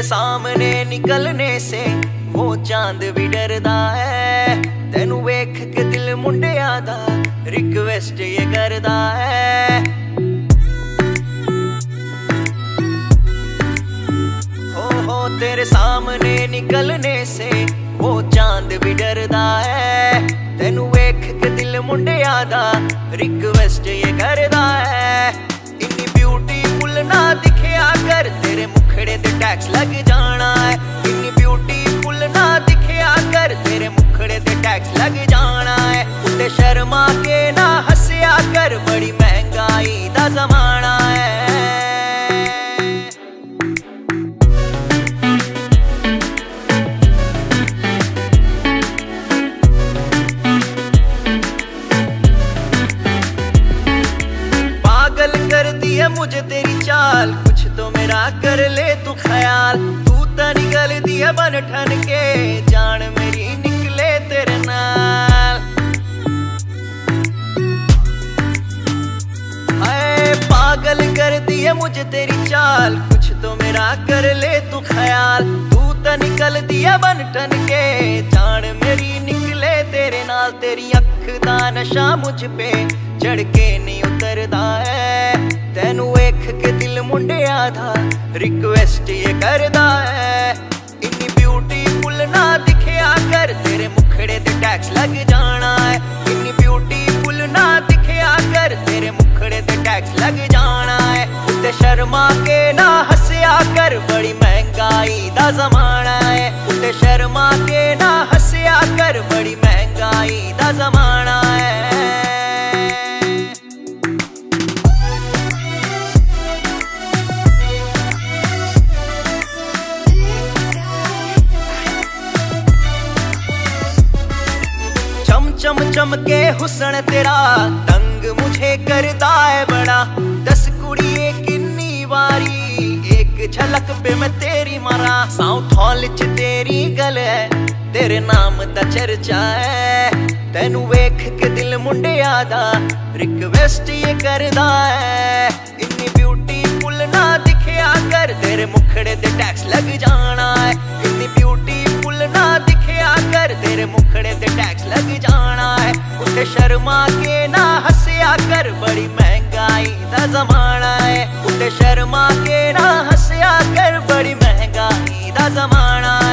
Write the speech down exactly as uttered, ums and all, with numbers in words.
सामने निकलने से वो चांद भी डरदा है। तेनू वेख के दिल मुंडिया दा रिक्वेस्ट ये करदा है। हो हो तेरे सामने निकलने से वो चांद भी डरदा है। तेनू वेख के दिल मुंडिया दा रिक्वेस्ट ये करदा है। इन्नी ब्यूटीफुल ना दिखया कर, तेरे मुखड़े ते टैक्स लग जाना है। इन्नी ब्यूटीफुल ना दिखया कर, तेरे मुखड़े ते टैक्स लग जाना है। उते शर्मा के ना हंसया कर, बड़ी महंगाई दा जमाना है। मुझे तेरी चाल, कुछ तो मेरा कर ले तू ख्याल। तू तो निकल दिया बन ठन के, जान मेरी निकले तेरे नाल। हाय पागल कर दिया मुझे तेरी चाल, कुछ तो मेरा कर ले तू ख्याल। तू तो निकल दिया बन ठन के, जान मेरी निकले तेरे नाल। तेरी अख दा नशा मुझ पे चढ़ के नहीं उतरदा है। तेनू वेख के दिल मुंडिया दा रिक्वेस्ट ये करदा है। इन्नी ब्यूटीफुल ना दिखया कर, तेरे मुखड़े ते टैक्स लग जाना है। इन्नी ब्यूटीफुल ना दिखया कर, तेरे मुखड़े ते टैक्स लग जाना है। उते शर्मा के ना हंसया कर, बड़ी महंगाई दा जमाना है। उते शर्मा के ना हंसया कर, बड़ी महंगाई दा जमाना है। चम चम के हुस्न तेरा तंग मुझे करदा है बड़ा। दस कुड़िए किन्नी वारी एक झलक पे मैं तेरी मारा। साउथ हॉल च तेरी गल है, तेरे नाम दा चर्चा है। तेनू वेख के दिल मुंडिया दा रिक्वेस्ट ये करदा है। इन्नी ब्यूटीफुल ना दिखया कर, तेरे मुखड़े ते टैक्स लग जाना है। इन्नी ब्यूटीफुल ना दिखया कर, तेरे मुखड़े ते टैक्स लग जाना है। उसे शर्मा के ना हंसया कर, बड़ी महंगाई दा जमाना है। उसे शर्मा के ना हंसया कर, बड़ी महंगाई दा जमाना है।